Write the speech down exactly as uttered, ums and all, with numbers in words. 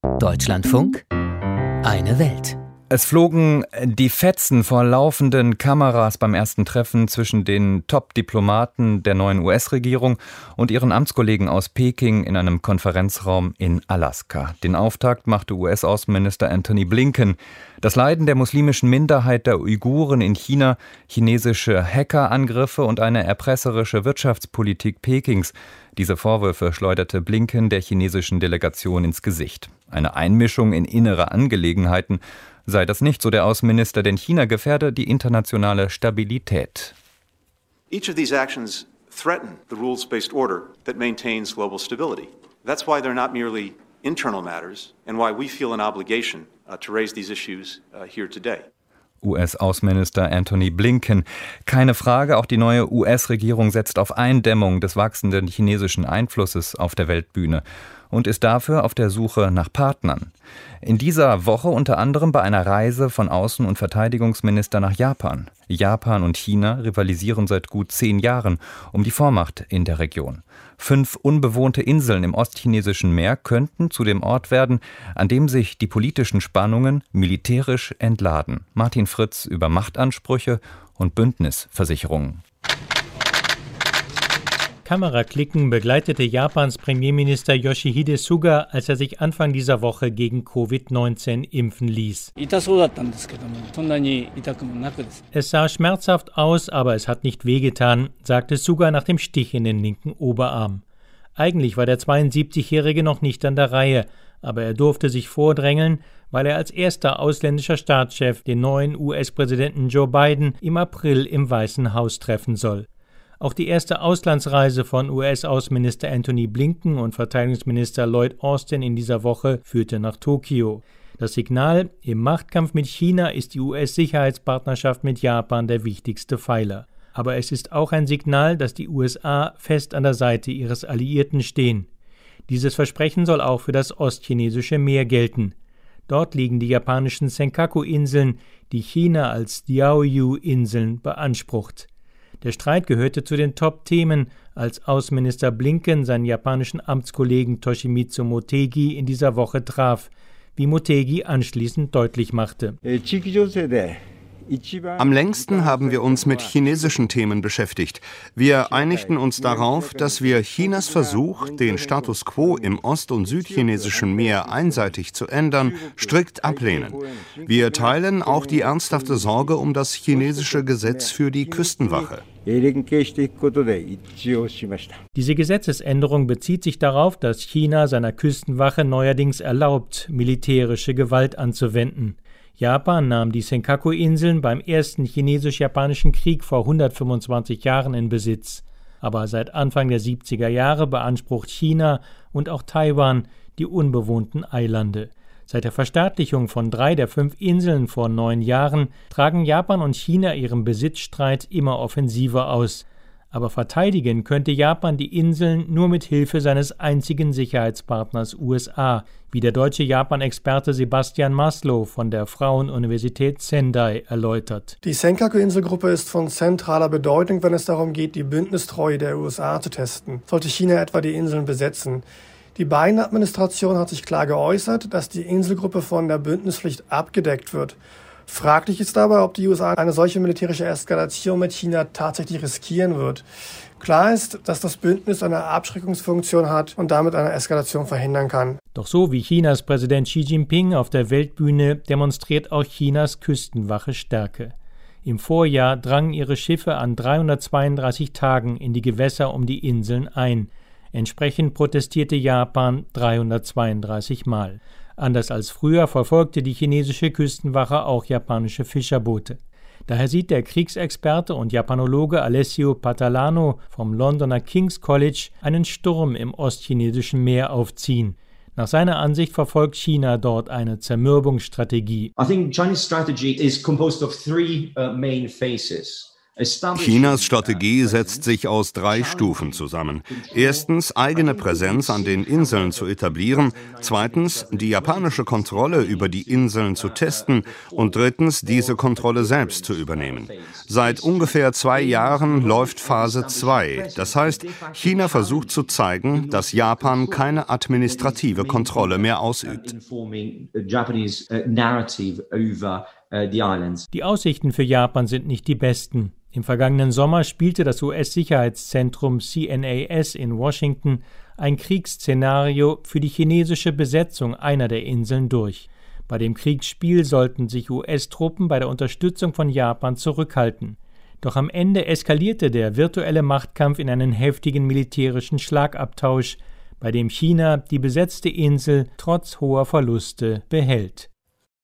Deutschlandfunk, eine Welt. Es flogen die Fetzen vor laufenden Kameras beim ersten Treffen zwischen den Top-Diplomaten der neuen U S-Regierung und ihren Amtskollegen aus Peking in einem Konferenzraum in Alaska. Den Auftakt machte U S-Außenminister Antony Blinken. Das Leiden der muslimischen Minderheit der Uiguren in China, chinesische Hackerangriffe und eine erpresserische Wirtschaftspolitik Pekings. Diese Vorwürfe schleuderte Blinken der chinesischen Delegation ins Gesicht. Eine Einmischung in innere Angelegenheiten sei das nicht, so der Außenminister, denn China gefährde die internationale Stabilität. Each of these actions threaten the rules-based order that maintains global stability. That's why they're not merely internal matters and why we feel an obligation uh, to raise these issues uh, here today. U S-Außenminister Antony Blinken. Keine Frage, auch die neue U S-Regierung setzt auf Eindämmung des wachsenden chinesischen Einflusses auf der Weltbühne und ist dafür auf der Suche nach Partnern. In dieser Woche unter anderem bei einer Reise von Außen- und Verteidigungsminister nach Japan. Japan und China rivalisieren seit gut zehn Jahren um die Vormacht in der Region. Fünf unbewohnte Inseln im ostchinesischen Meer könnten zu dem Ort werden, an dem sich die politischen Spannungen militärisch entladen. Martin Fritz über Machtansprüche und Bündnisversicherungen. Kameraklicken begleitete Japans Premierminister Yoshihide Suga, als er sich Anfang dieser Woche gegen Covid neunzehn impfen ließ. Es sah schmerzhaft aus, aber es hat nicht wehgetan, sagte Suga nach dem Stich in den linken Oberarm. Eigentlich war der zweiundsiebzigjährige noch nicht an der Reihe, aber er durfte sich vordrängeln, weil er als erster ausländischer Staatschef den neuen U S-Präsidenten Joe Biden im April im Weißen Haus treffen soll. Auch die erste Auslandsreise von U S-Außenminister Antony Blinken und Verteidigungsminister Lloyd Austin in dieser Woche führte nach Tokio. Das Signal: Im Machtkampf mit China ist die U S-Sicherheitspartnerschaft mit Japan der wichtigste Pfeiler. Aber es ist auch ein Signal, dass die U S A fest an der Seite ihres Alliierten stehen. Dieses Versprechen soll auch für das ostchinesische Meer gelten. Dort liegen die japanischen Senkaku-Inseln, die China als Diaoyu-Inseln beansprucht. Der Streit gehörte zu den Top-Themen, als Außenminister Blinken seinen japanischen Amtskollegen Toshimitsu Motegi in dieser Woche traf, wie Motegi anschließend deutlich machte. Am längsten haben wir uns mit chinesischen Themen beschäftigt. Wir einigten uns darauf, dass wir Chinas Versuch, den Status quo im ost- und südchinesischen Meer einseitig zu ändern, strikt ablehnen. Wir teilen auch die ernsthafte Sorge um das chinesische Gesetz für die Küstenwache. Diese Gesetzesänderung bezieht sich darauf, dass China seiner Küstenwache neuerdings erlaubt, militärische Gewalt anzuwenden. Japan nahm die Senkaku-Inseln beim ersten Chinesisch-Japanischen Krieg vor hundertfünfundzwanzig Jahren in Besitz. Aber seit Anfang der siebziger Jahre beansprucht China und auch Taiwan die unbewohnten Eilande. Seit der Verstaatlichung von drei der fünf Inseln vor neun Jahren tragen Japan und China ihren Besitzstreit immer offensiver aus. Aber verteidigen könnte Japan die Inseln nur mit Hilfe seines einzigen Sicherheitspartners U S A, wie der deutsche Japan-Experte Sebastian Maslow von der Frauen-Universität Sendai erläutert. Die Senkaku-Inselgruppe ist von zentraler Bedeutung, wenn es darum geht, die Bündnistreue der U S A zu testen, sollte China etwa die Inseln besetzen. Die Biden-Administration hat sich klar geäußert, dass die Inselgruppe von der Bündnispflicht abgedeckt wird. Fraglich ist aber, ob die U S A eine solche militärische Eskalation mit China tatsächlich riskieren wird. Klar ist, dass das Bündnis eine Abschreckungsfunktion hat und damit eine Eskalation verhindern kann. Doch so wie Chinas Präsident Xi Jinping auf der Weltbühne demonstriert auch Chinas Küstenwache Stärke. Im Vorjahr drangen ihre Schiffe an dreihundertzweiunddreißig Tagen in die Gewässer um die Inseln ein. Entsprechend protestierte Japan dreihundertzweiunddreißig Mal. Anders als früher verfolgte die chinesische Küstenwache auch japanische Fischerboote. Daher sieht der Kriegsexperte und Japanologe Alessio Patalano vom Londoner King's College einen Sturm im ostchinesischen Meer aufziehen. Nach seiner Ansicht verfolgt China dort eine Zermürbungsstrategie. I think Chinese strategy is composed of three uh, main phases. Chinas Strategie setzt sich aus drei Stufen zusammen. Erstens, eigene Präsenz an den Inseln zu etablieren. Zweitens, die japanische Kontrolle über die Inseln zu testen. Und drittens, diese Kontrolle selbst zu übernehmen. Seit ungefähr zwei Jahren läuft Phase zwei. Das heißt, China versucht zu zeigen, dass Japan keine administrative Kontrolle mehr ausübt. Die Aussichten für Japan sind nicht die besten. Im vergangenen Sommer spielte das U S-Sicherheitszentrum C N A S in Washington ein Kriegsszenario für die chinesische Besetzung einer der Inseln durch. Bei dem Kriegsspiel sollten sich U S-Truppen bei der Unterstützung von Japan zurückhalten. Doch am Ende eskalierte der virtuelle Machtkampf in einen heftigen militärischen Schlagabtausch, bei dem China die besetzte Insel trotz hoher Verluste behält.